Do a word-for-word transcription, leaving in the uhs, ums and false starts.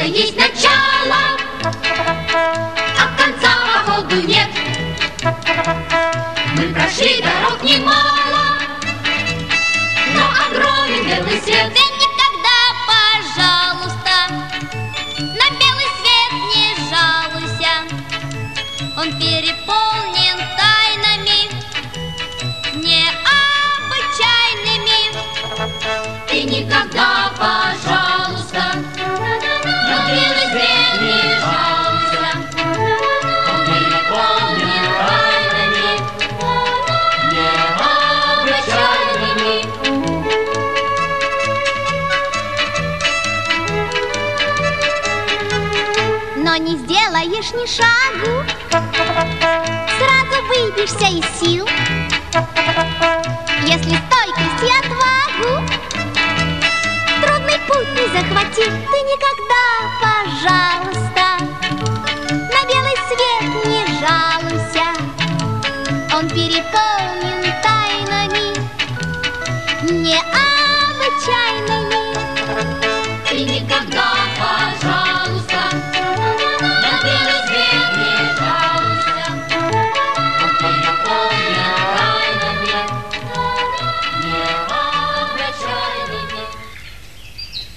есть начало, а конца походу нет. Мы прошли дорог немало, но огромен белый свет. Ты никогда, пожалуйста, на белый свет не жалуйся. Он переполнен тайнами необычайными. Ты никогда, пожалуйста, на белый свет не жалуйся. Он переполнен тайнами необычайными. Но не сделаешь ни шагу, сразу выбьешься из сил. Если стойкость и отвагу трудный путь не захватил, ты никогда, пожалуйста, на белый свет не жалуйся. Он переполнен тайнами не